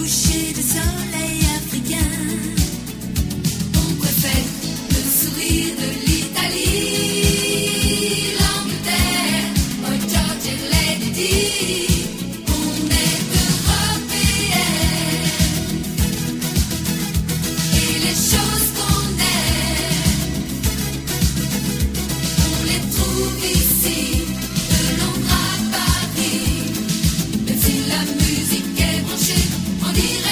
coucher de soleil africain. On préfère le sourire de l'Italie, l'Angleterre, oh George et Lady Di. On est européens et les choses qu'on aime, on les trouve ici, de Londres à Paris. Même si la musique est branchée en direct